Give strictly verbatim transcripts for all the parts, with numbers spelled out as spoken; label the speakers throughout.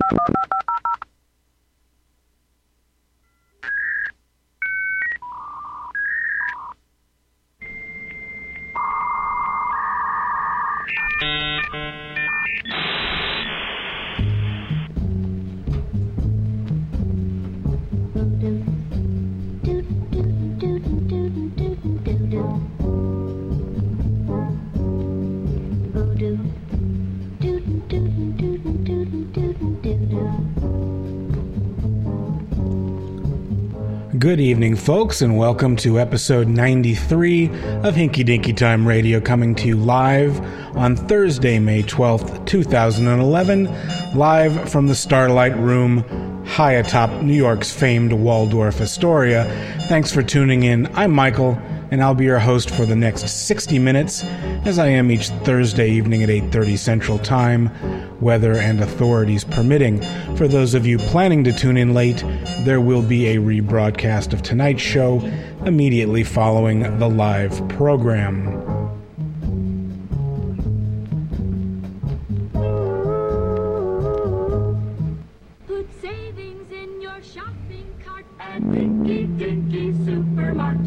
Speaker 1: Good evening, folks, and welcome to episode ninety-three of Hinky Dinky Time Radio, coming to you live on Thursday, May twelfth, two thousand eleven, live from the Starlight Room, high atop New York's famed Waldorf Astoria. Thanks for tuning in. I'm Michael, and I'll be your host for the next sixty minutes, as I am each Thursday evening at eight thirty Central Time, weather and authorities permitting. For those of you planning to tune in late, there will be a rebroadcast of tonight's show immediately following the live program.
Speaker 2: Put savings in your shopping cart at Dinky Dinky Supermart.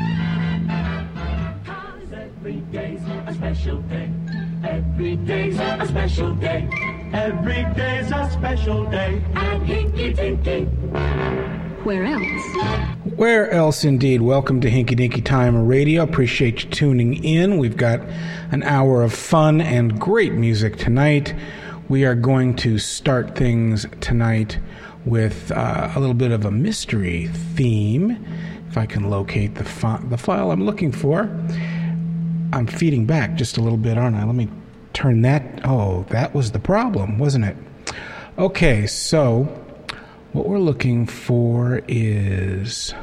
Speaker 2: Cause every day's a special day. Every day's a special day. Every day's a special day at Hinky Dinky. Where else?
Speaker 1: Where else, indeed. Welcome to Hinky Dinky Time Radio. Appreciate you tuning in. We've got an hour of fun and great music tonight. We are going to start things tonight with uh, a little bit of a mystery theme. If I can locate the, fi- the file I'm looking for. I'm feeding back just a little bit, aren't I? Let me turn that. Oh, that was the problem, wasn't it? Okay, so what we're looking for is,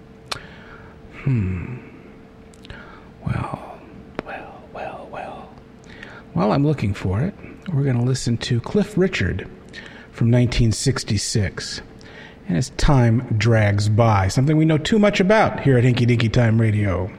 Speaker 1: hmm, well, well, well, well. While I'm looking for it, we're going to listen to Cliff Richard from nineteen sixty-six. And as time drags by, something we know too much about here at Hinky Dinky Time Radio.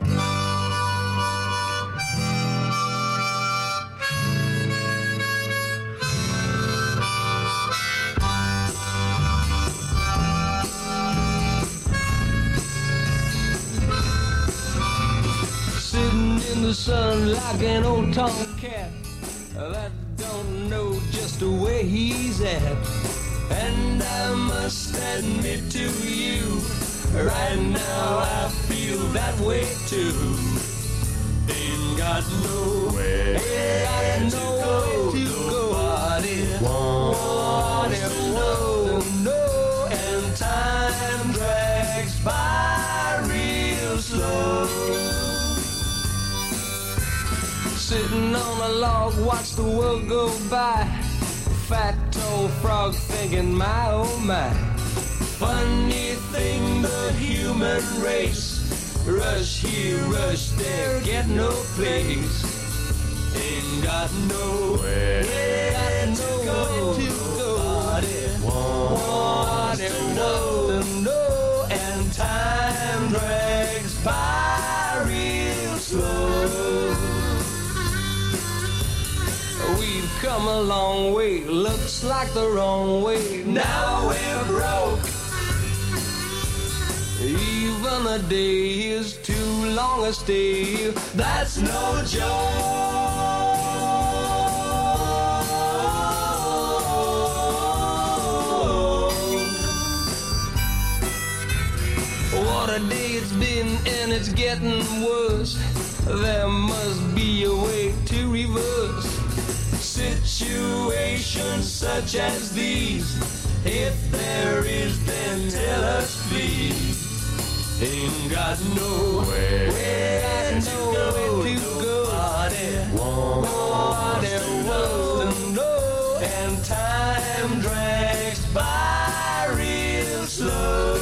Speaker 3: The sun like an old tomcat that don't know just where he's at. And I must admit to you, right now I feel that way too. Ain't got nowhere, ain't got nowhere to go. What it want, it won't know. And time drags by real slow. Sitting on a log, watch the world go by. Fat old frog thinking, my oh my. Funny thing, the human race. Rush here, rush there, get no place. Ain't got nowhere, ain't got nowhere to go. What it want, it wants to know. And time drags by real slow. We've come a long way, looks like the wrong way. Now we're broke. Even a day is too long a stay. That's no joke. What a day it's been, and it's getting worse. There must be a way to reverse situations such as these. If there is, then tell us please. Ain't got nowhere, where to go, to go. What it want, it wants to know. And time drags by real slow.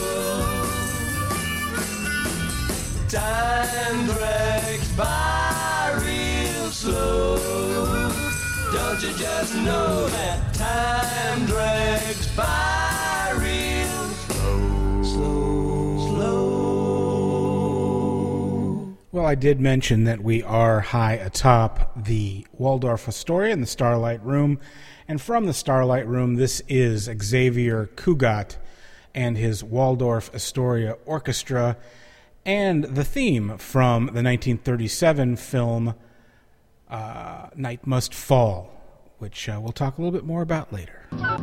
Speaker 3: Time drags by real slow. Don't you just know that time drags by real slow, slow, slow.
Speaker 1: Well, I did mention that we are high atop the Waldorf Astoria in the Starlight Room. And from the Starlight Room, this is Xavier Cugat and his Waldorf Astoria Orchestra and the theme from the nineteen thirty-seven film uh, Night Must Fall, which uh, we'll talk a little bit more about later.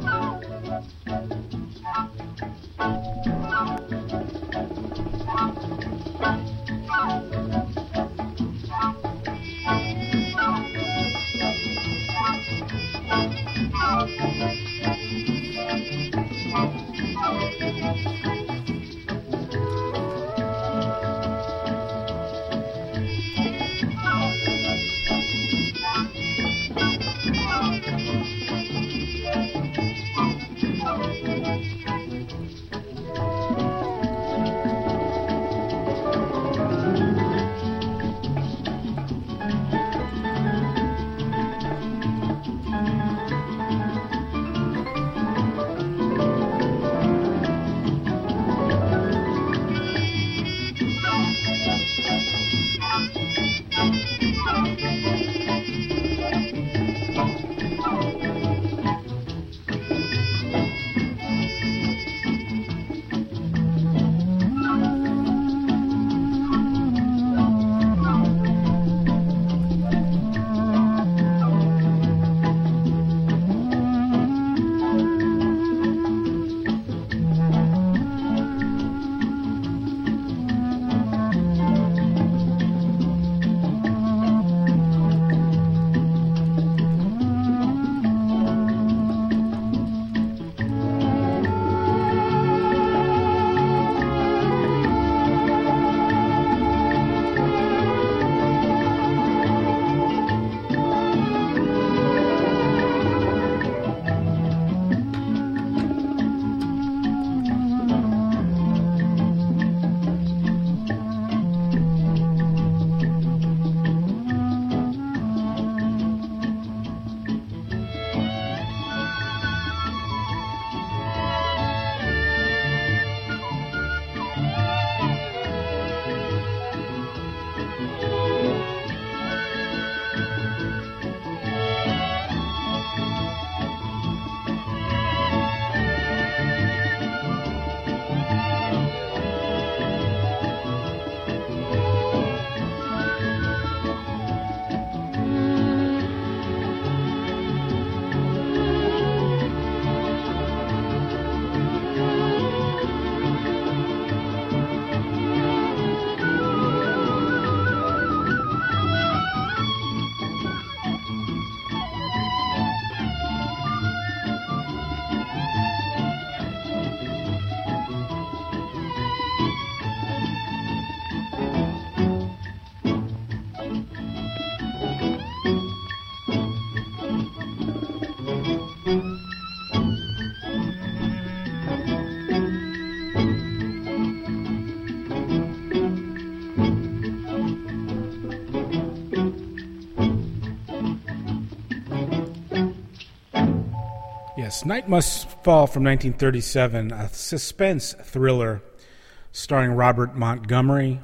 Speaker 1: Yes, Night Must Fall from nineteen thirty-seven, a suspense thriller starring Robert Montgomery.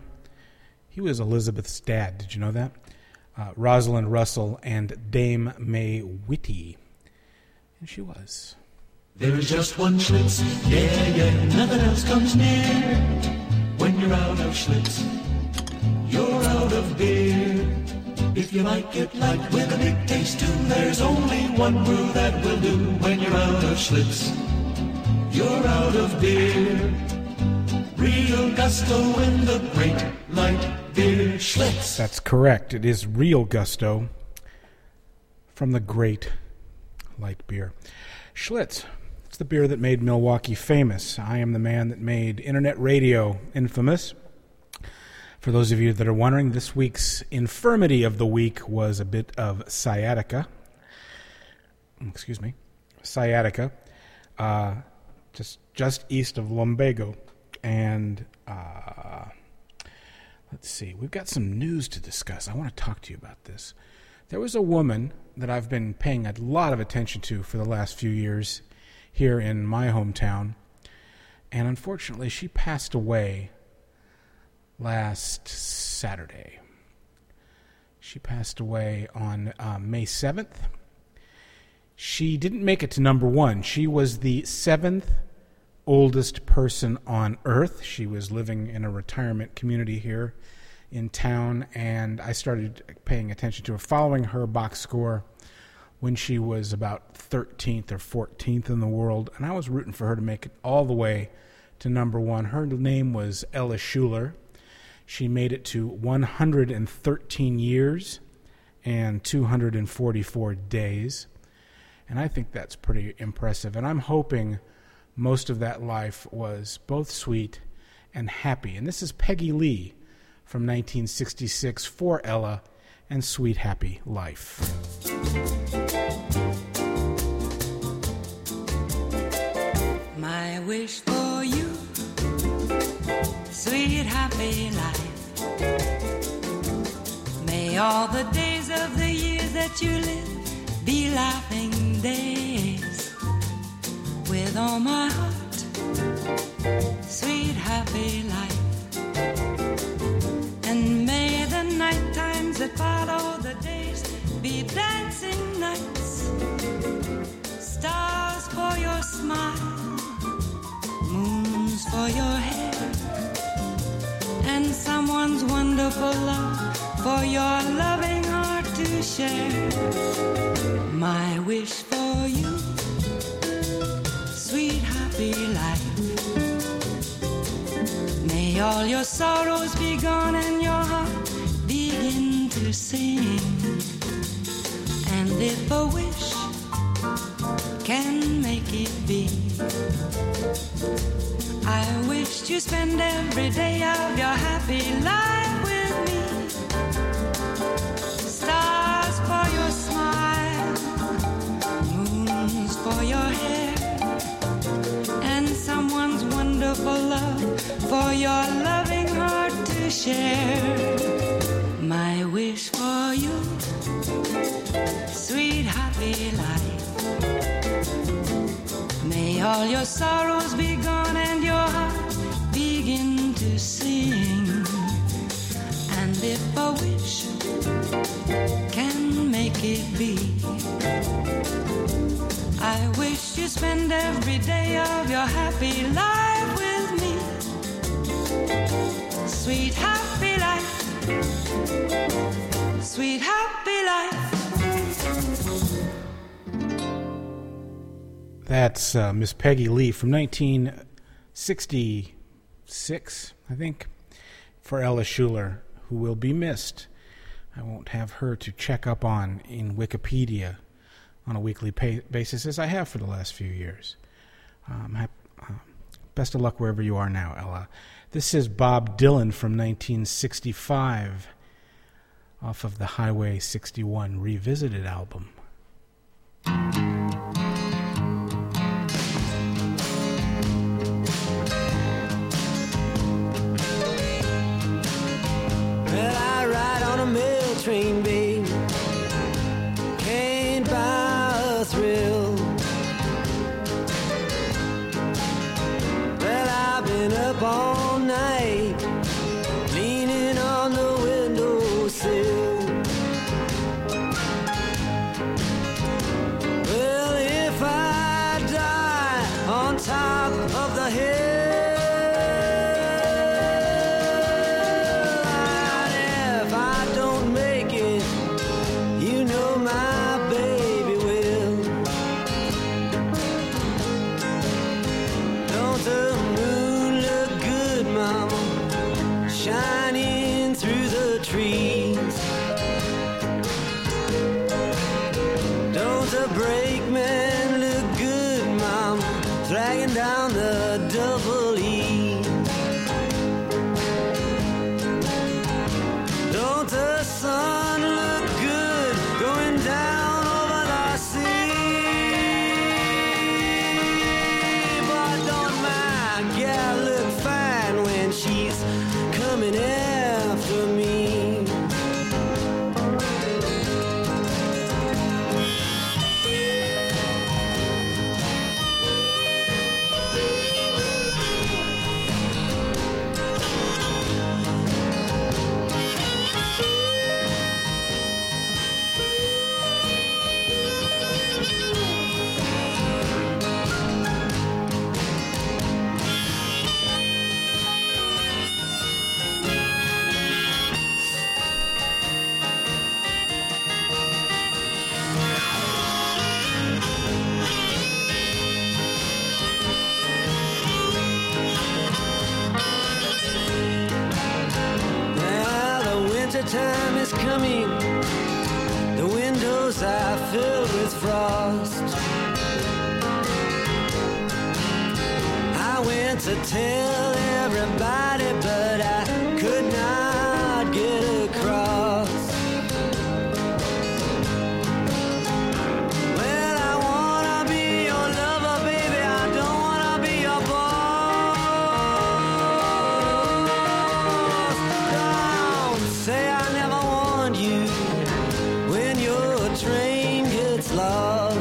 Speaker 1: He was Elizabeth's dad, did you know that? Uh, Rosalind Russell and Dame May Whitty. And she was.
Speaker 4: There is just one Schlitz, yeah, yeah, nothing else comes near. When you're out of Schlitz, you're out of beer. If you like it light with a big taste too, there's only one brew that will do. When you're out of Schlitz, you're out of beer. Real gusto in the great light beer Schlitz.
Speaker 1: That's correct. It is real gusto from the great light beer. Schlitz. It's the beer that made Milwaukee famous. I am the man that made internet radio infamous. For those of you that are wondering, this week's infirmity of the week was a bit of sciatica. Excuse me. Sciatica. Uh, just just east of lumbago. And uh, let's see. We've got some news to discuss. I want to talk to you about this. There was a woman that I've been paying a lot of attention to for the last few years here in my hometown. And unfortunately, she passed away last Saturday. She passed away on uh, May seventh. She didn't make it to number one. She was the seventh oldest person on Earth. She was living in a retirement community here in town, and I started paying attention to her, following her box score when she was about thirteenth or fourteenth in the world, and I was rooting for her to make it all the way to number one. Her name was Ella Schuler. She made it to one hundred thirteen years and two hundred forty-four days, and I think that's pretty impressive, and I'm hoping most of that life was both sweet and happy. And this is Peggy Lee from nineteen sixty-six for Ella and Sweet Happy Life.
Speaker 5: My wish for you, sweet happy life. May all the days of the years that you live be laughing days. With all my heart, sweet happy life. And may the night times that follow the days be dancing nights. Stars for your smile, moons for your hair, and someone's wonderful love for your loving heart to share. My wish for you, sweet happy life. May all your sorrows be gone and your heart begin to sing. And if a wish can make it be, I wish to spend every day of your happy life with me. Stars for your smile, moons for your hair, and someone's wonderful love for your loving heart to share. My wish for you, sweet happy life. May all your sorrows be gone and your heart begin to sing. And if a wish can make it be, I wish to spend every day of your happy life with me. Sweet happy life, sweet happy life.
Speaker 1: That's uh, Miss Peggy Lee from nineteen sixty-six, I think, for Ella Schuler, who will be missed. I won't have her to check up on in Wikipedia on a weekly pay- basis, as I have for the last few years. Um, ha- uh, best of luck wherever you are now, Ella. This is Bob Dylan from nineteen sixty-five, off of the Highway sixty-one Revisited album.
Speaker 3: Well, I ride on a mail train, babe. Can't buy a thrill. Well, I've been up all night, leaning on the windowsill. Well, if I die on top of the hill, down the double coming. The windows are filled with frost. I went to tell everybody, but I could not get across. Well, I wanna be your lover, baby, I don't wanna be your boss. Don't say I never warned you when your train gets lost.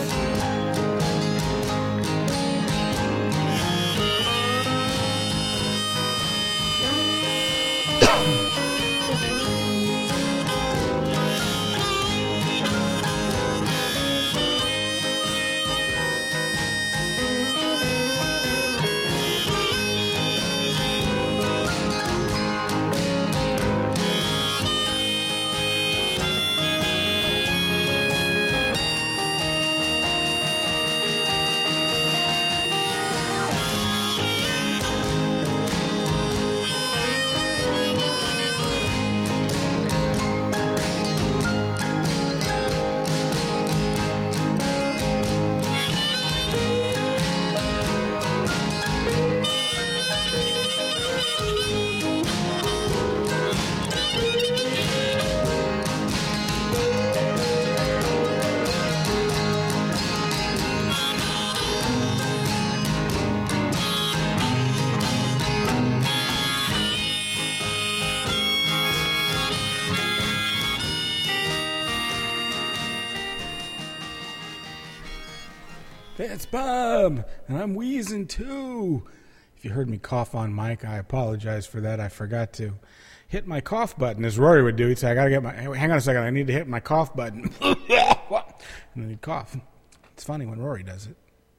Speaker 1: It's Bob, and I'm wheezing too. If you heard me cough on mic, I apologize for that. I forgot to hit my cough button, as Rory would do. He'd say, I gotta get my, hang on a second, I need to hit my cough button. And then he'd cough. It's funny when Rory does it.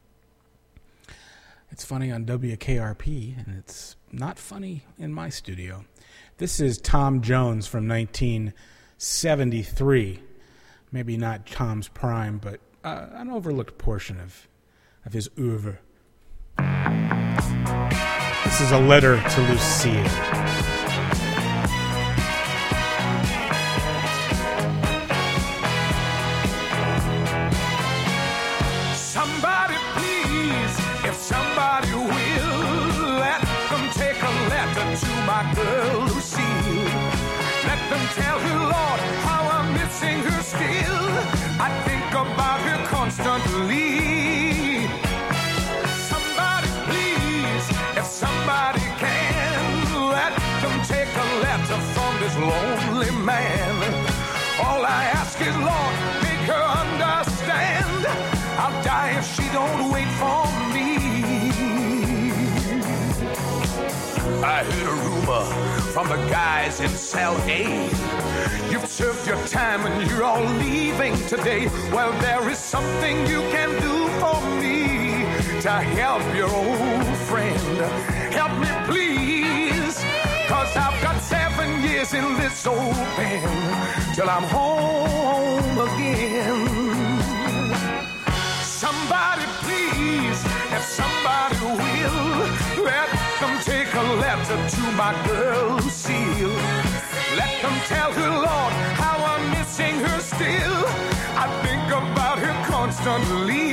Speaker 1: It's funny on W K R P, and it's not funny in my studio. This is Tom Jones from nineteen seventy-three. Maybe not Tom's prime, but uh, an overlooked portion of of his oeuvre. This is a letter to Lucille.
Speaker 6: Somebody please, if somebody will, let them take a letter to my girl Lucille. Let them tell her, Lord, how I'm missing her still. I think about her constantly. Somebody please, if somebody can, let them take a letter from this lonely man. All I ask is, Lord, make her understand. I'll die if she don't wait for me. I heard a rumor from the guys in cell A. You've served your time and you're all leaving today. Well, there is something you can do for me to help your old friend. Help me, please, cause I've got seven years in this old pen till I'm home again. Somebody please, if somebody will, let them take a letter to my girl Lucille. Let them tell her, Lord, how I'm missing her still. I think about her constantly.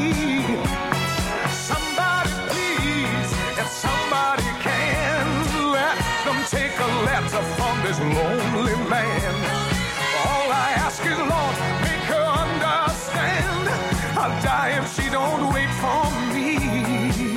Speaker 6: Somebody please, if somebody can, let them take a letter from this lonely man. All I ask is, Lord, make her understand. I'll die if she don't wait for me.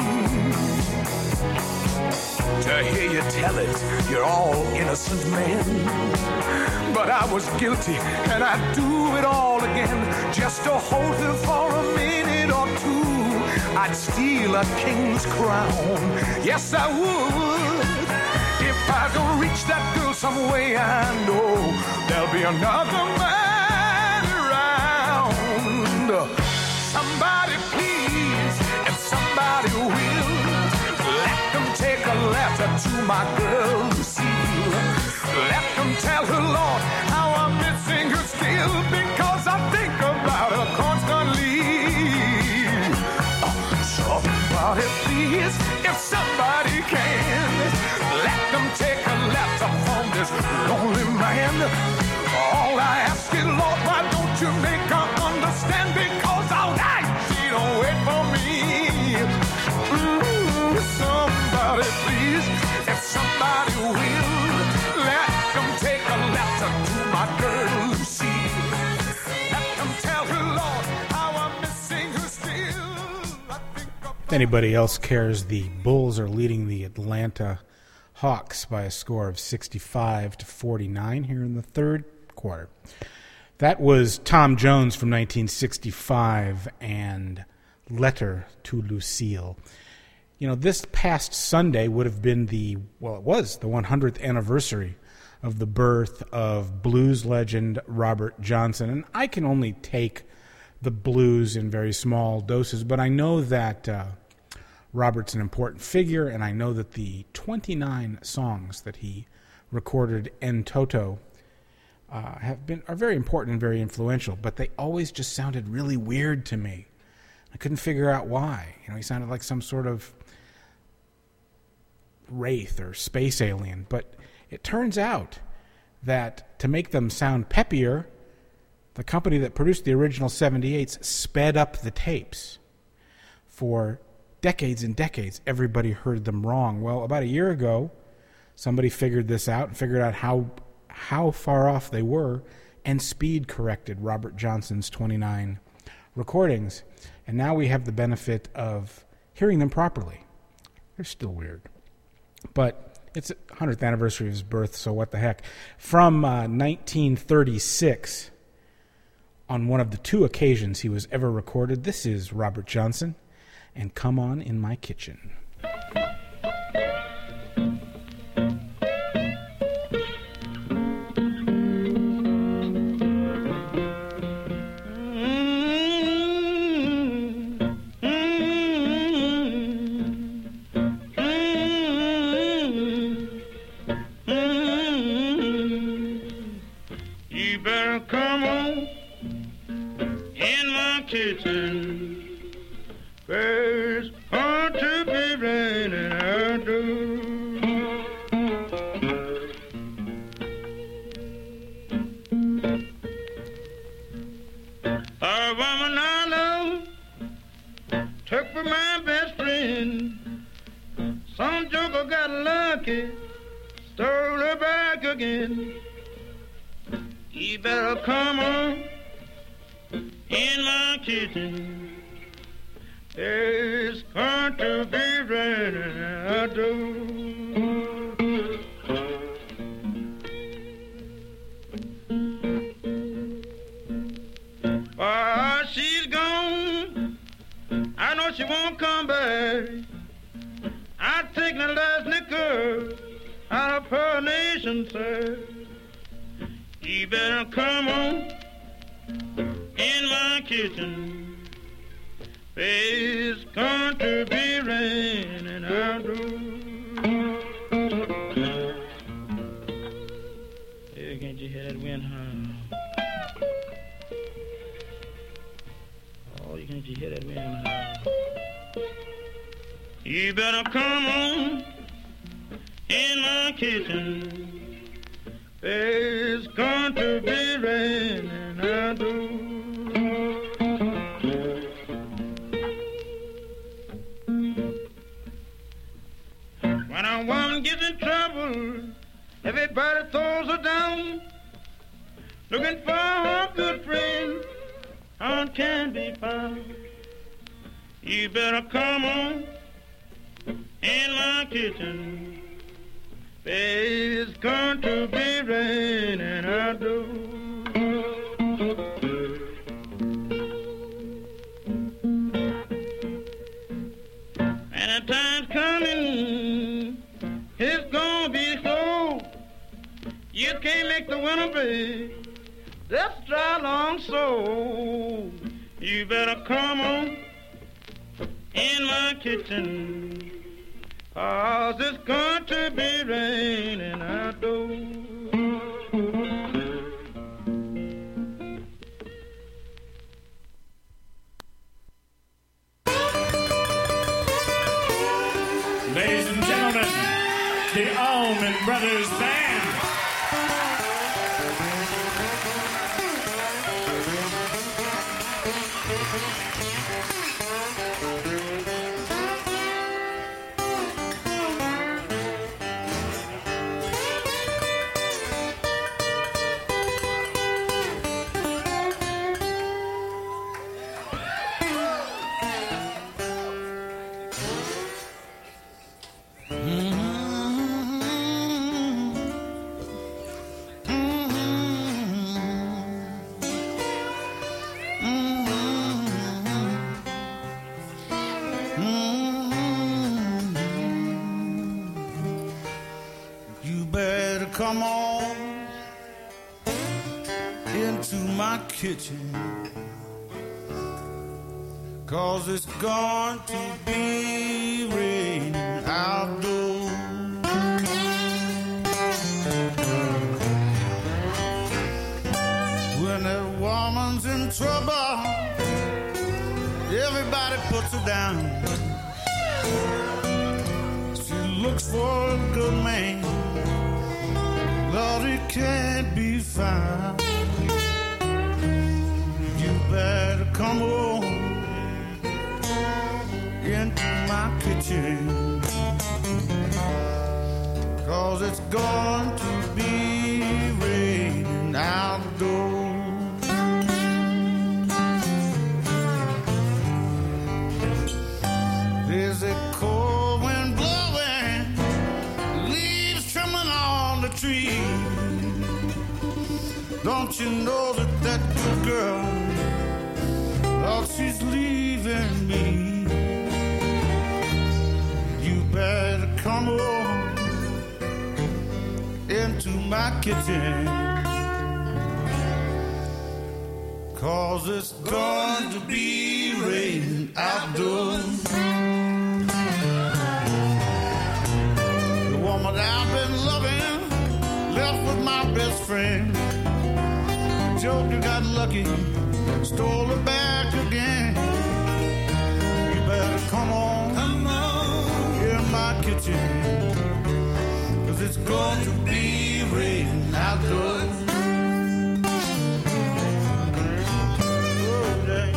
Speaker 6: To hear you tell it, you're all innocent men. But I was guilty, and I'd do it all again. Just to hold her for a minute or two, I'd steal a king's crown. Yes, I would. If I don't reach that girl some way, I know there'll be another man around. Somebody please, if somebody will, let them take a letter to my girl Lucille. Let them tell her, Lord, how I'm missing her still, because I think about her constantly. Oh, somebody please, if somebody can, let them take a letter from this lonely man.
Speaker 1: Anybody else cares, the Bulls are leading the Atlanta Hawks by a score of sixty-five to forty-nine here in the third quarter. That was Tom Jones from nineteen sixty-five and Letter to Lucille. You know, this past Sunday would have been the, well, it was the one hundredth anniversary of the birth of blues legend Robert Johnson. And I can only take the blues in very small doses, but I know that uh, Robert's an important figure, and I know that the twenty-nine songs that he recorded en toto uh, have been are very important and very influential, but they always just sounded really weird to me. I couldn't figure out why. You know, he sounded like some sort of wraith or space alien, but it turns out that to make them sound peppier, the company that produced the original seventy-eights sped up the tapes. For decades and decades, everybody heard them wrong. Well, about a year ago, somebody figured this out and figured out how how far off they were and speed corrected Robert Johnson's twenty-nine recordings. And now we have the benefit of hearing them properly. They're still weird. But it's the one hundredth anniversary of his birth, so what the heck. From uh, nineteen thirty-six, on one of the two occasions he was ever recorded, this is Robert Johnson and Come On in My Kitchen.
Speaker 7: Ladies and gentlemen, the Allman Brothers Band.
Speaker 8: come on into my kitchen, 'cause it's going to be raining outdoors. When a woman's in trouble, everybody puts her down. She looks for a good man, but he can't be found. You better come on into my kitchen, 'cause it's going to be raining outdoors. There's a cold wind blowing, leaves trembling on the tree. Don't you know that that good girl, oh, she's leaving me? You better come on into my kitchen, 'cause it's going to be raining outdoors. The woman I've been loving left with my best friend. Joker got lucky, stole her back again. You better come on, come on in my kitchen, 'cause it's going to be raining outdoors. Oh, yeah.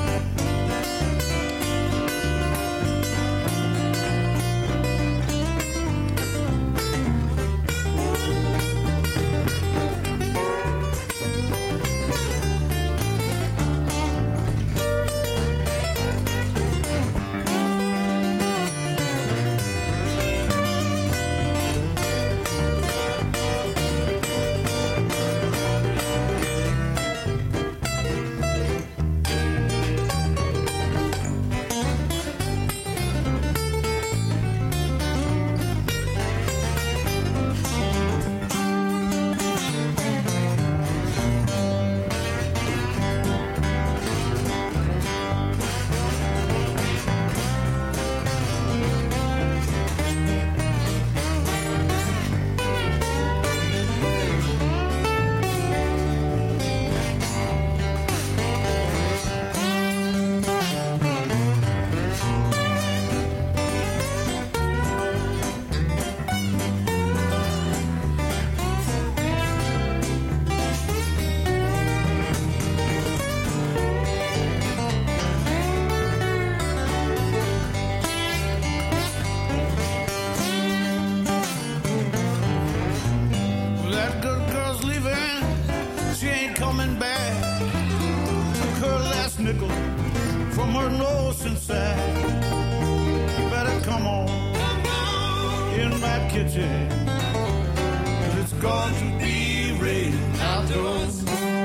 Speaker 8: Nickel from her nose inside. You better come on, come on in my kitchen, 'cause it's going to be raining outdoors.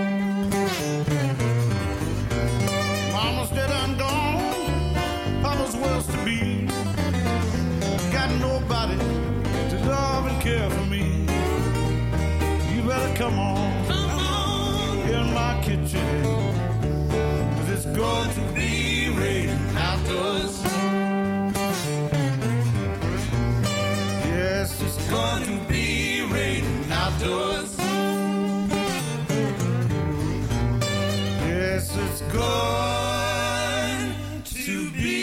Speaker 8: Mama's dead and gone, Papa's worse to be. Got nobody to love and care for me. You better come on, come on in my kitchen, it's going to be raining outdoors. Yes, it's going to be raining outdoors. Yes, it's going to be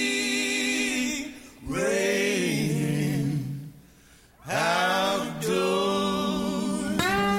Speaker 8: raining outdoors.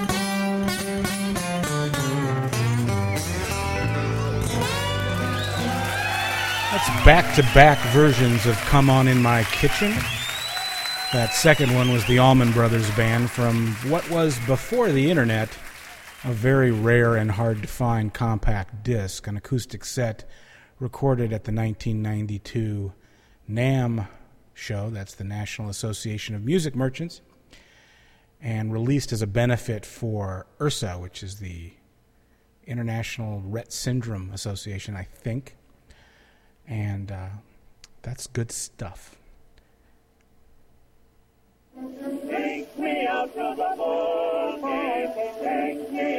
Speaker 1: That's back-to-back versions of Come On In My Kitchen. That second one was the Allman Brothers Band from what was, before the internet, a very rare and hard-to-find compact disc, an acoustic set recorded at the nineteen ninety-two NAMM show, that's the National Association of Music Merchants, and released as a benefit for I R S A, which is the International Rett Syndrome Association, I think. And uh, that's good stuff.
Speaker 2: Take me out to the ball.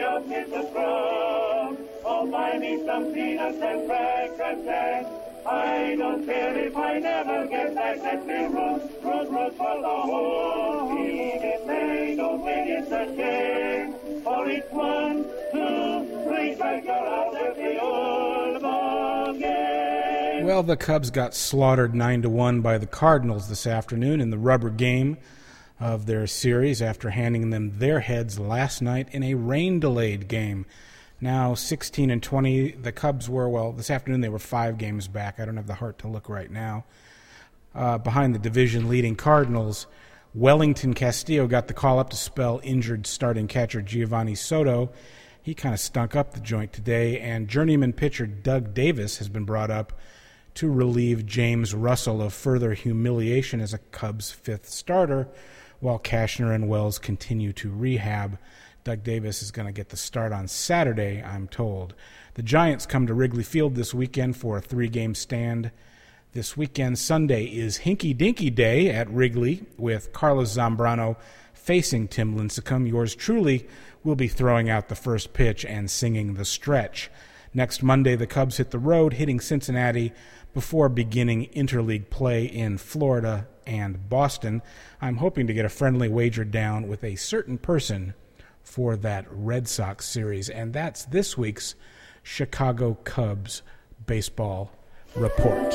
Speaker 9: else is the scrub. Oh, buy me some peanuts and crackers, Jack. I don't care if I never get back. Let me root, root, root for the whole team. If they don't win, it's a shame. For it's one, two, three, strike you're out of the old ball game.
Speaker 1: Well, the Cubs got slaughtered nine to one by the Cardinals this afternoon in the rubber game of their series after handing them their heads last night in a rain-delayed game. Now sixteen and twenty, the Cubs were, well, this afternoon they were five games back. I don't have the heart to look right now. Uh, behind the division-leading Cardinals, Wellington Castillo got the call up to spell injured starting catcher Giovanni Soto. He kind of stunk up the joint today, and journeyman pitcher Doug Davis has been brought up to relieve James Russell of further humiliation as a Cubs fifth starter, while Cashner and Wells continue to rehab. Doug Davis is going to get the start on Saturday, I'm told. The Giants come to Wrigley Field this weekend for a three-game stand. This weekend, Sunday, is Hinky Dinky Day at Wrigley with Carlos Zambrano facing Tim Lincecum. Yours truly will be throwing out the first pitch and singing the stretch. Next Monday, the Cubs hit the road, hitting Cincinnati before beginning interleague play in Florida and Boston. I'm hoping to get a friendly wager down with a certain person for that Red Sox series, and that's this week's Chicago Cubs baseball report.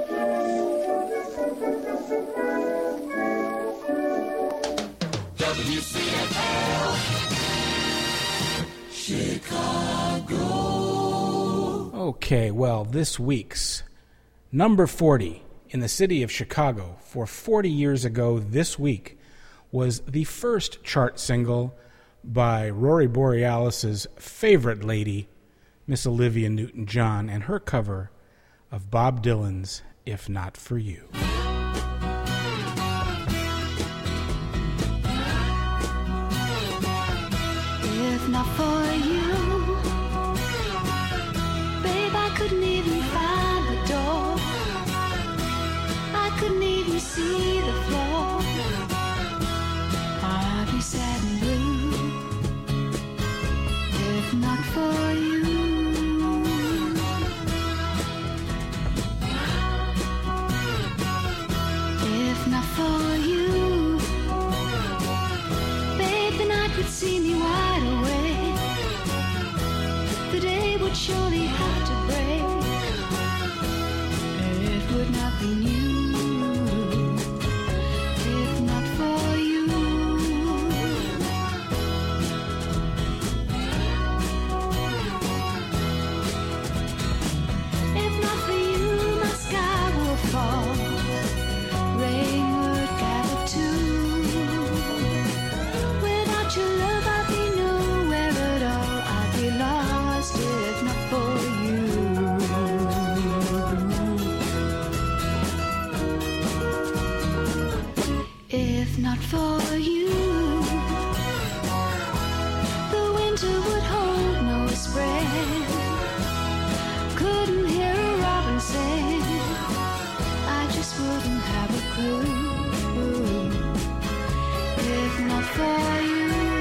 Speaker 4: W C F L Chicago.
Speaker 1: Okay, well, this week's number forty in the city of Chicago for forty years ago this week was the first chart single by Rory Borealis' favorite lady, Miss Olivia Newton-John, and her cover of Bob Dylan's If Not For You.
Speaker 10: If not for you, babe, I couldn't even find the door. I couldn't even see the floor. I'd be sad and blue if not for you. If not for you, babe, the night would see me wide awake. The day would surely have to break. It would not be new if not for you. If not for you, my sky will fall. Rain would gather too. Without your love, I'd be nowhere at all. I'd be lost if not for you. If not for you, the winter would hold no spring. Couldn't hear a robin sing. I just wouldn't have a clue. If not for you.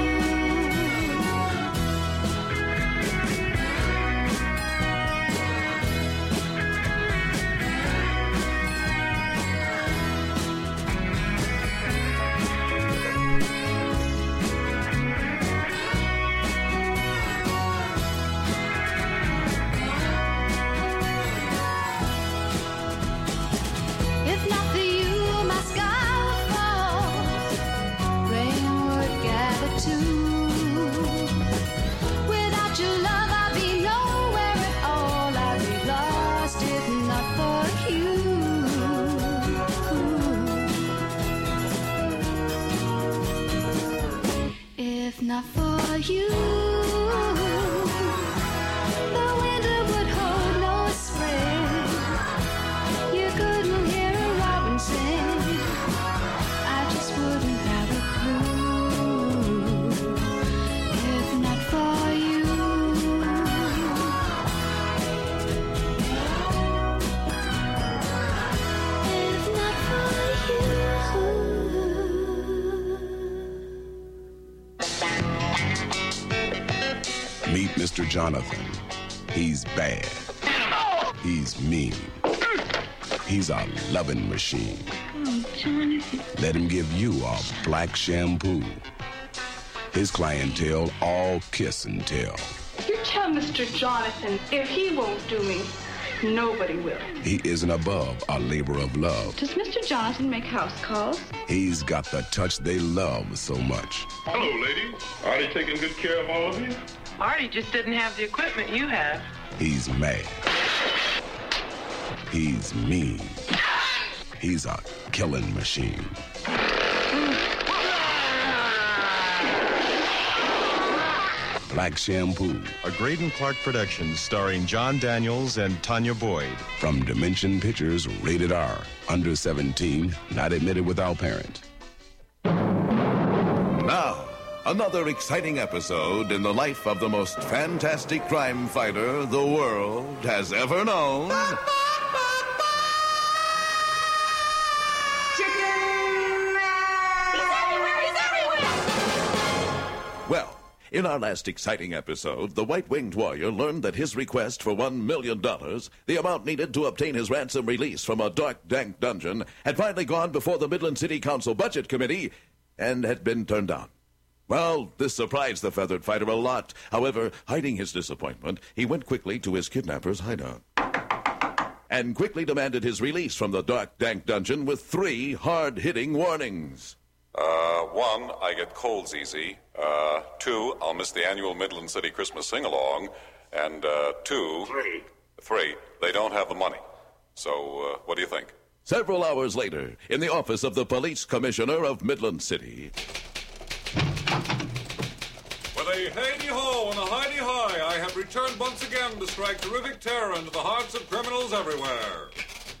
Speaker 10: If not for you, my sky would fall. Rain would gather too. Without your love, I'd be nowhere at all. I'd be lost if not for you. If not for you, the winter would hold no spring. You couldn't hear a robin sing. I just wouldn't have a clue. If not for you. If not for you.
Speaker 11: Meet Mister Jonathan. He's bad. He's mean. He's a loving machine.
Speaker 10: Oh, Jonathan.
Speaker 11: Let him give you a black shampoo. His clientele all kiss and tell.
Speaker 12: You tell Mister Jonathan if he won't do me, nobody will.
Speaker 11: He isn't above a labor of love.
Speaker 12: Does Mister Jonathan make house calls?
Speaker 11: He's got the touch they love so much.
Speaker 13: Hello, ladies. Artie taking good care of all of you?
Speaker 14: Artie just didn't have the equipment you have.
Speaker 11: He's mad. He's mean. He's a killing machine. Black Shampoo.
Speaker 15: A Graydon Clark production starring John Daniels and Tanya Boyd.
Speaker 11: From Dimension Pictures, rated R. Under seventeen, not admitted without parent.
Speaker 16: Now, another exciting episode in the life of the most fantastic crime fighter the world has ever known. Well, in our last exciting episode, the White-Winged Warrior learned that his request for one million dollars, the amount needed to obtain his ransom release from a dark, dank dungeon, had finally gone before the Midland City Council Budget Committee and had been turned down. Well, this surprised the feathered fighter a lot. However, hiding his disappointment, he went quickly to his kidnapper's hideout and quickly demanded his release from the dark, dank dungeon with three hard-hitting warnings.
Speaker 17: Uh, one, I get colds easy. Uh, two, I'll miss the annual Midland City Christmas sing-along. And, uh, two... Three. Three, they don't have the money. So, uh, what do you think?
Speaker 16: Several hours later, in the office of the police commissioner of Midland City.
Speaker 17: With a hey-de-ho and a hi-de-hi, I have returned once again to strike terrific terror into the hearts of criminals everywhere.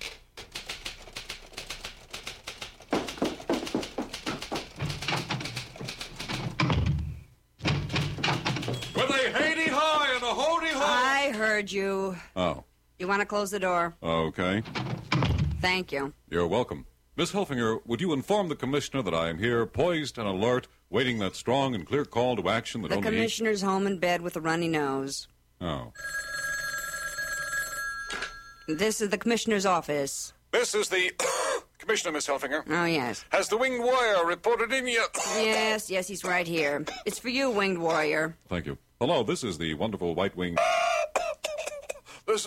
Speaker 18: I heard you.
Speaker 17: Oh.
Speaker 18: You want to close the door?
Speaker 17: Okay.
Speaker 18: Thank you.
Speaker 17: You're welcome. Miss Helfinger, would you inform the commissioner that I am here, poised and alert, waiting that strong and clear call to action that
Speaker 18: the
Speaker 17: only...
Speaker 18: The commissioner's home in bed with a runny nose.
Speaker 17: Oh.
Speaker 18: This is the commissioner's office.
Speaker 17: This is the... Commissioner, Miss Helfinger.
Speaker 18: Oh, yes.
Speaker 17: Has the Winged Warrior reported in yet?
Speaker 18: Yes, yes, he's right here. It's for you, Winged Warrior.
Speaker 17: Thank you. Hello, this is the wonderful White-Winged... This...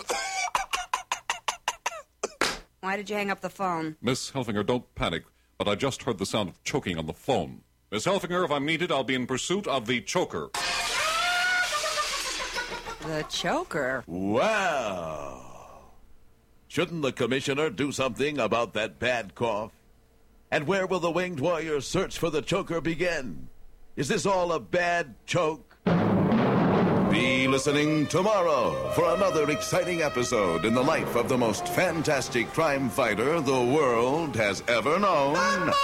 Speaker 18: Why did you hang up the phone?
Speaker 17: Miss Helfinger, don't panic, but I just heard the sound of choking on the phone. Miss Helfinger, if I'm needed, I'll be in pursuit of the choker.
Speaker 18: The choker?
Speaker 16: Wow. Shouldn't the commissioner do something about that bad cough? And where will the Winged Warrior search for the choker begin? Is this all a bad choke? Be listening tomorrow for another exciting episode in the life of the most fantastic crime fighter the world has ever known.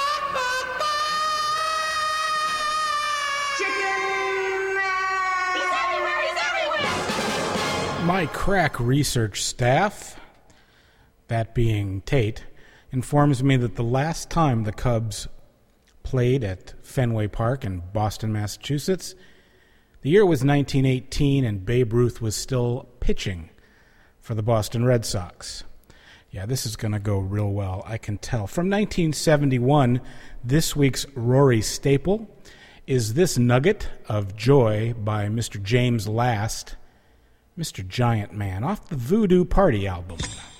Speaker 1: My crack research staff, that being Tate, informs me that the last time the Cubs played at Fenway Park in Boston, Massachusetts, the year was nineteen eighteen, and Babe Ruth was still pitching for the Boston Red Sox. Yeah, this is going to go real well, I can tell. From nineteen seventy-one, this week's Rory staple is this nugget of joy by Mister James Last, Mister Giant Man, off the Voodoo Party album.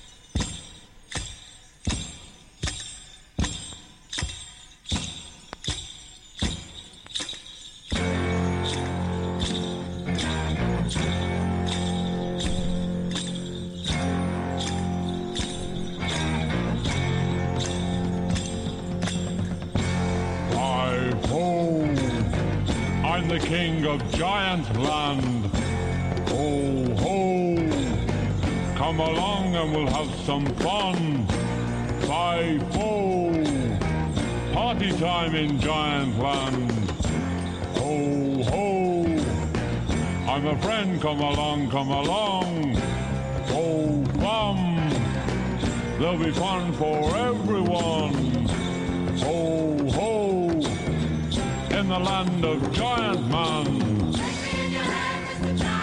Speaker 19: The king of giant land. Ho, ho, come along and we'll have some fun. Five-ho, party time in giant land. Ho, ho, I'm a friend, come along, come along. Ho, bum, there'll be fun for everyone. Ho, ho, in the land of Giant Man.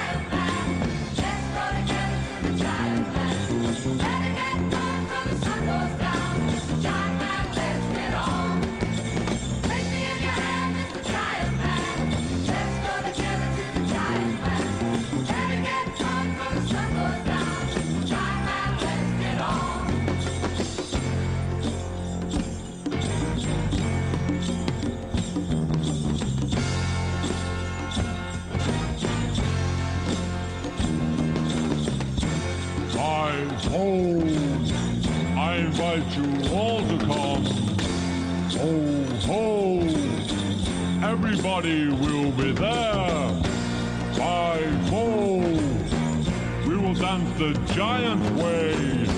Speaker 19: you all to come. Ho, ho, everybody will be there. Hi-ho, we will dance the giant way.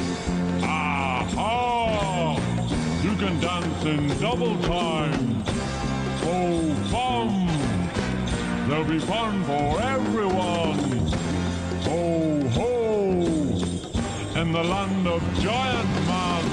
Speaker 19: Aha, you can dance in double time. Ho, fun, there'll be fun for everyone. Ho, ho, in the land of Giant Man.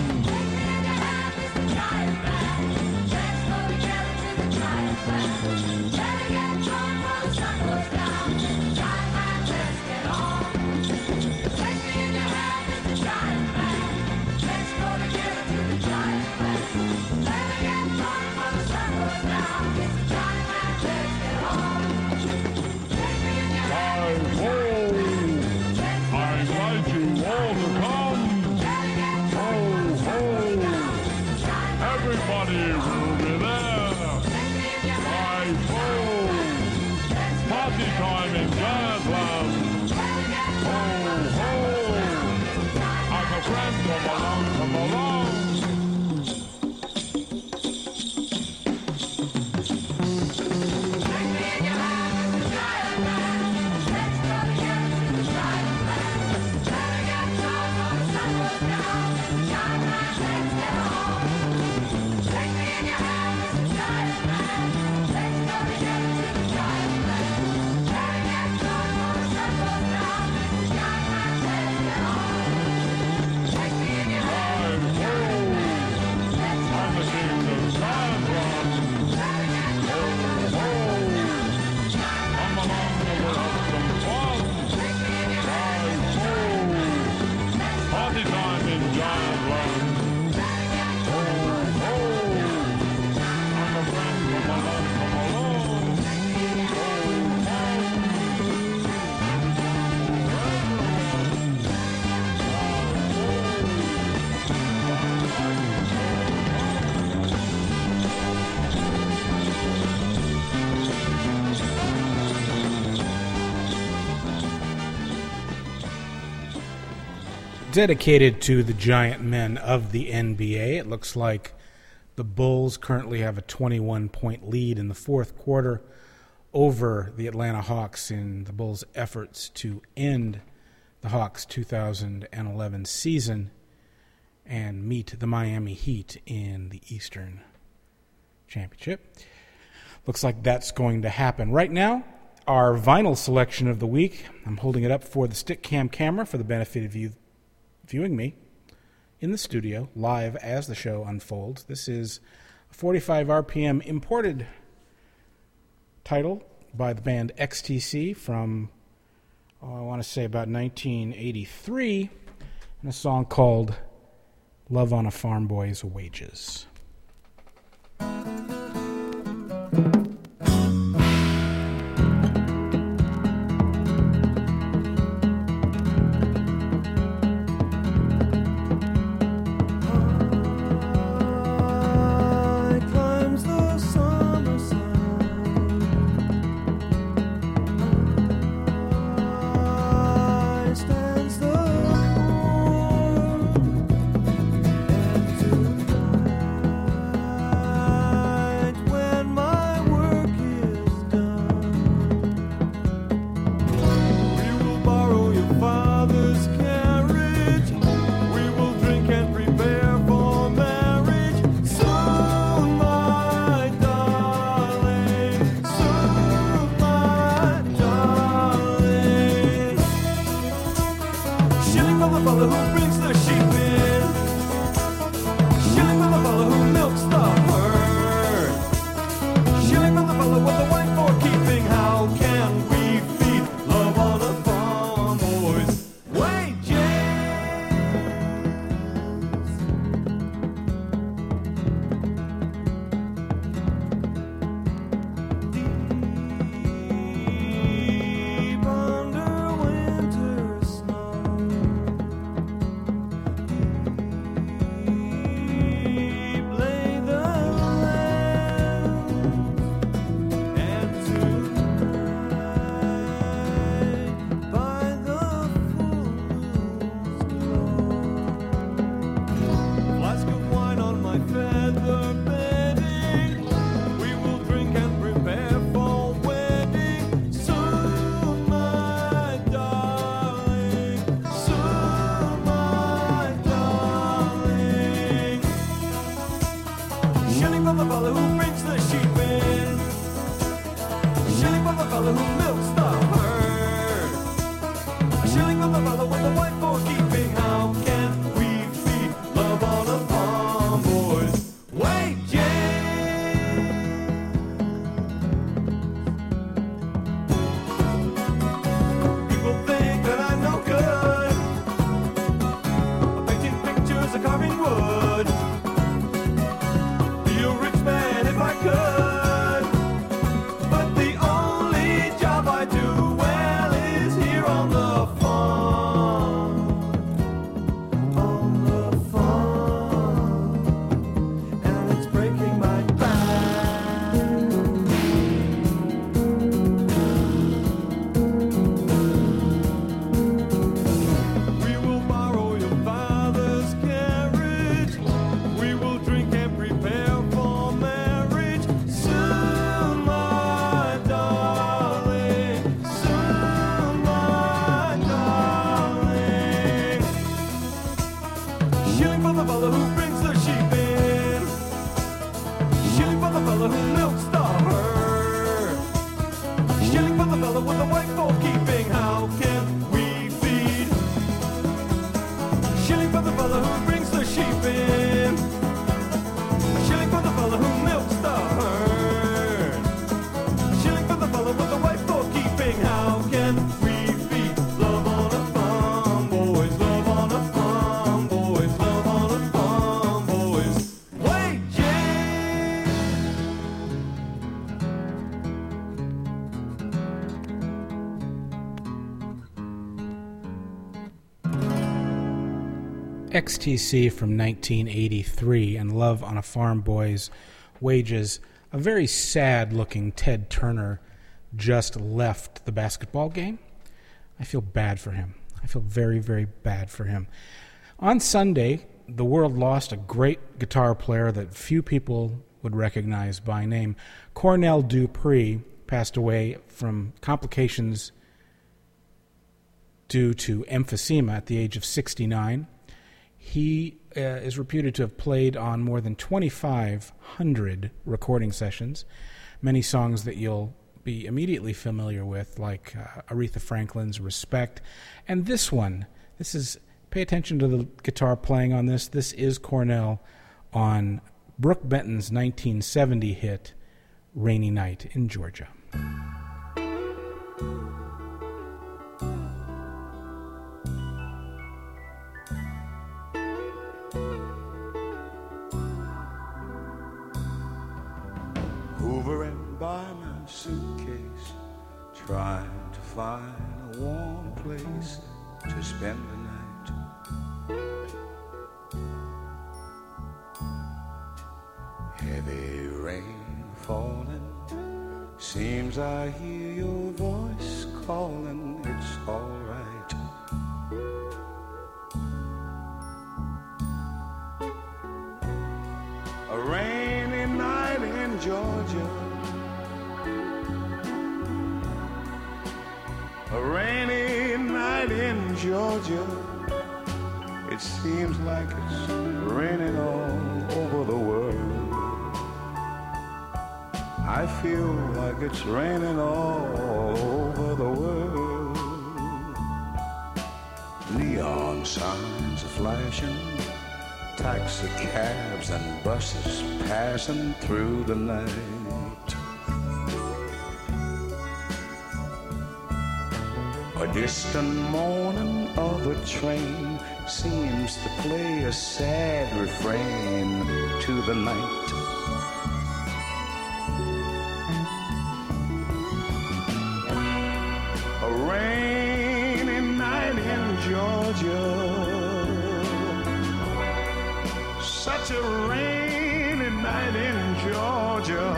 Speaker 1: Dedicated to the giant men of the N B A. It looks like the Bulls currently have a twenty-one point lead in the fourth quarter over the Atlanta Hawks in the Bulls' efforts to end the Hawks' two thousand eleven season and meet the Miami Heat in the Eastern Championship. Looks like that's going to happen. Right now, our vinyl selection of the week, I'm holding it up for the Stickcam camera for the benefit of you viewing me in the studio live as the show unfolds. This is a forty-five R P M imported title by the band X T C from, oh, I want to say about nineteen eighty-three, and a song called Love on a Farm Boy's Wages.
Speaker 20: Tonight
Speaker 3: for the fella who brings the sheep in. A shilling for the fella who milks the herd. A shilling for the fella with the wife for keeping. How can we feed love on a farm, boys? Wages! People think that I'm no good. I'm painting pictures of carving wood. Be a rich man if I could. But the only job I do well is here on the farm. On the farm. And it's breaking my back. We will borrow your father's carriage. We will drink and prepare for marriage. Soon, my darling. Soon, my darling. Shilling for the fella who brings the sheep in. Shilling for the fella who milks the herd. Shilling for the fella with the wife for keeping. How can we feed? Shilling for the fella who brings the sheep in. A shilling for the fella who milks the herd. A shilling for the fella with the wife for keeping. How can we feed? Love on a farm, boys. Love on a farm, boys. Love on a farm, boys. Wages!
Speaker 1: X T C from nineteen eighty-three and Love on a Farm, Boys, Wages. A very sad-looking Ted Turner just left the basketball game. I feel bad for him. I feel very, very bad for him. On Sunday, the world lost a great guitar player that few people would recognize by name. Cornell Dupree passed away from complications due to emphysema at the age of sixty-nine. He uh, is reputed to have played on more than twenty-five hundred recording sessions, many songs that you'll be immediately familiar with, like uh, Aretha Franklin's Respect. And this one, this is, pay attention to the guitar playing on this. This is Cornell on Brooke Benton's nineteen seventy hit, Rainy Night in Georgia.
Speaker 20: Hovering by my suitcase, trying to find a warm place to spend the night. Heavy rain falling, seems I hear your voice calling. It's all right. A rainy night in Georgia, a rainy night in Georgia. It seems like it's raining all over the world. I feel like it's raining all over the world. Neon signs are flashing, taxi cabs and buses passing through the night. A distant moaning of a train seems to play a sad refrain to the night. A rainy night in Georgia, such a rainy night in Georgia.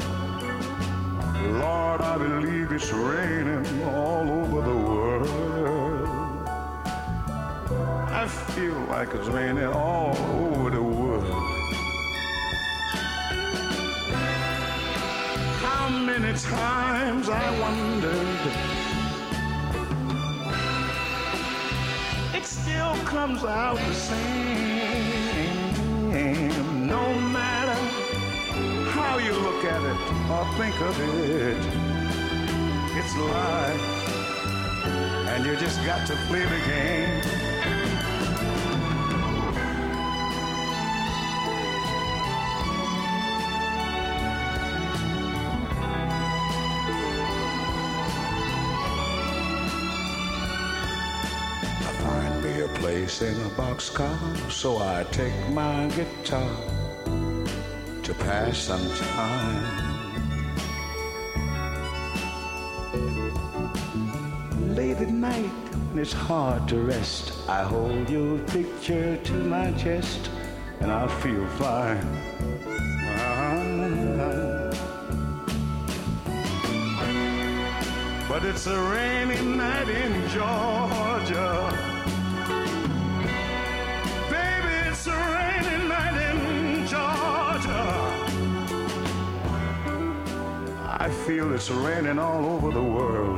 Speaker 20: Lord, I believe it's raining all over the world. I feel like it's raining all over the world. How many times I wondered, it still comes out the same. No matter or think of it. It's life, and you just got to play the game. Place in a boxcar, so I take my guitar to pass some time. Late at night, when it's hard to rest, I hold your picture to my chest, and I feel fine. But it's a rainy night in Georgia. It's a rainy night in Georgia. I feel it's raining all over the world.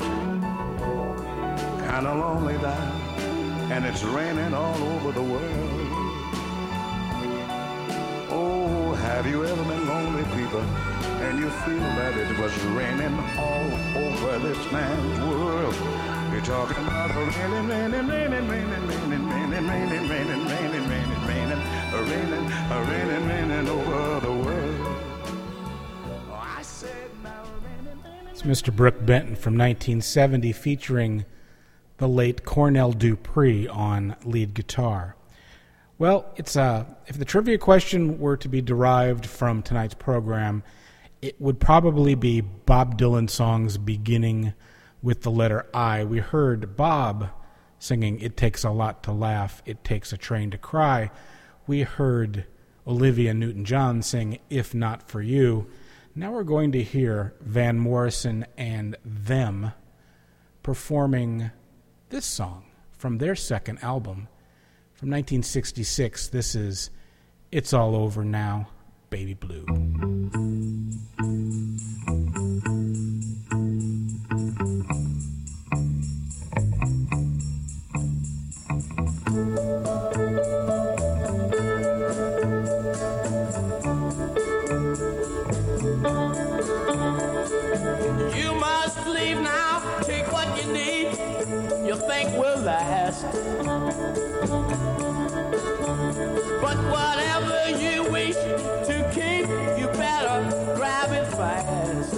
Speaker 20: Kinda lonely now, and it's raining all over the world. Oh, have you ever been lonely, people, and you feel that it was raining all over this man's world? You're talking about a raining, raining, raining, raining, raining, raining, raining, raining, raining, raining, raining, a raining, a raining, raining over the world. Oh, I said now raining, raining.
Speaker 1: It's Mister Brook Benton from nineteen seventy featuring the late Cornell Dupree on lead guitar. Well, it's uh, if the trivia question were to be derived from tonight's program, it would probably be Bob Dylan songs beginning with the letter I. We heard Bob singing It Takes a Lot to Laugh, It Takes a Train to Cry. We heard Olivia Newton-John sing If Not For You. Now we're going to hear Van Morrison and Them performing this song from their second album from nineteen sixty-six. This is It's All Over Now, Baby Blue.
Speaker 3: You must leave now, take what you need, you think will last. But whatever you wish to keep, you better grab it fast.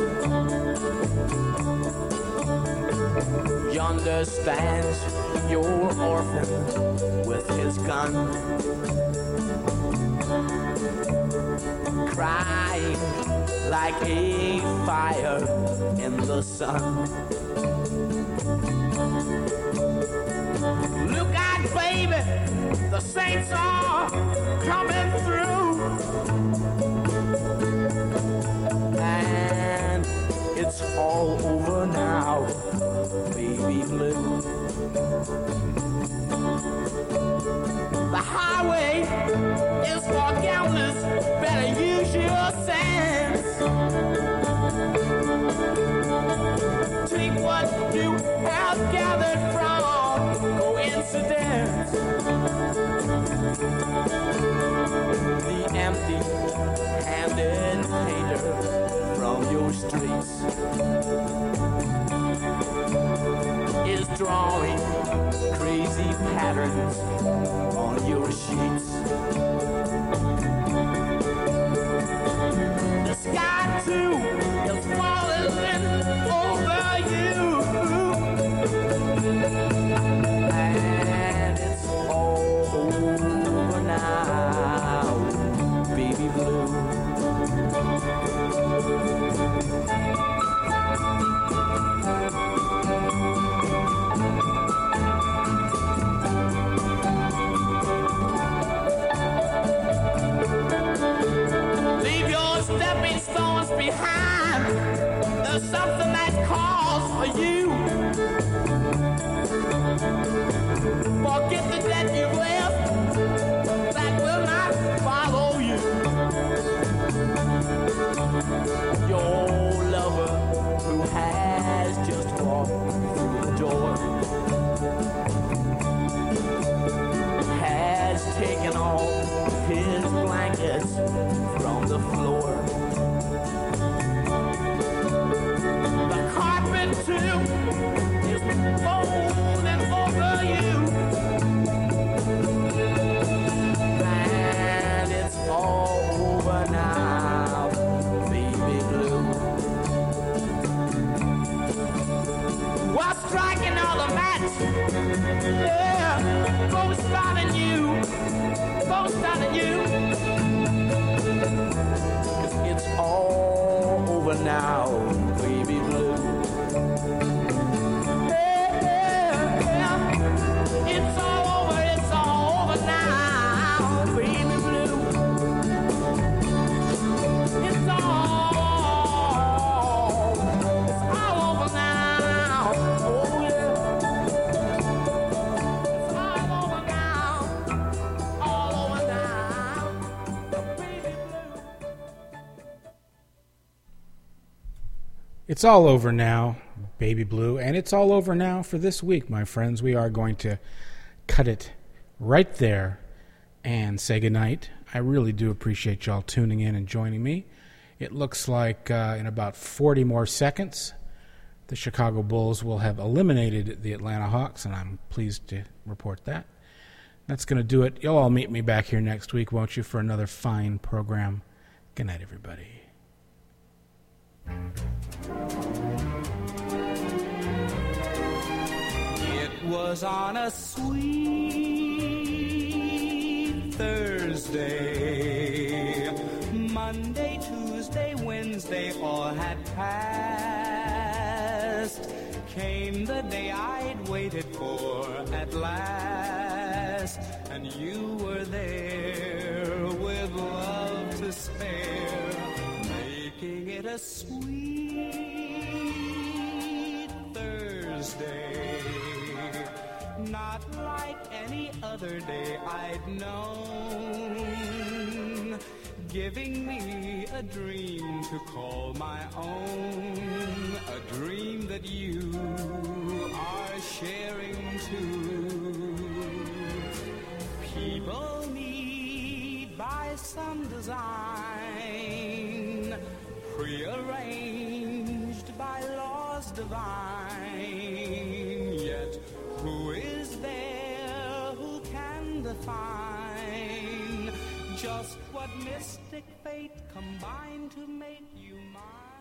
Speaker 3: Yonder stands your orphan with his gun, crying like a fire in the sun. Look out, baby, the saints are coming through, and it's all over now, baby blue. The highway is for gamblers, better use your sense. Take what you have gathered from coincidence. The empty-handed painter from your streets is drawing crazy patterns on your sheets. The sky too is falling over you, and it's all over now, baby blue. Leave your stepping stones behind. There's something that calls for you. Forget the debt you've left, that will not follow you. Your lover who has just walked through the door has taken off his blankets from the floor.
Speaker 1: It's all over now, Baby Blue, and it's all over now for this week, my friends. We are going to cut it right there and say goodnight. I really do appreciate y'all tuning in and joining me. It looks like uh, in about forty more seconds, the Chicago Bulls will have eliminated the Atlanta Hawks, and I'm pleased to report that. That's going to do it. You'll all meet me back here next week, won't you, for another fine program. Good night, everybody.
Speaker 3: It was on a sweet Thursday, Monday, Tuesday, Wednesday, all had passed. Came the day I'd waited for at last, and you were there with love to spare, making it a sweet Thursday, not like any other day I'd known, giving me a dream to call my own, a dream that you are sharing too. People need by some design, prearranged by laws divine, yet who is there who can define just what mystic fate combined to make you mine?